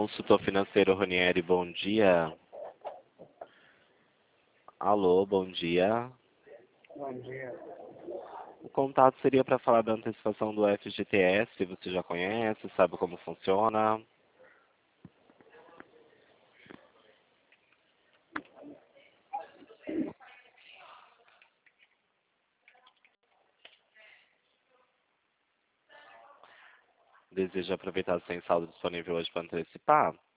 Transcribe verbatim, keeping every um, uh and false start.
consultor financeiro Ronieri, bom dia. Alô, bom dia. Bom dia. O contato seria para falar da antecipação do F G T S, você já conhece, sabe como funciona? Deseja aproveitar sem saldo disponível hoje para antecipar?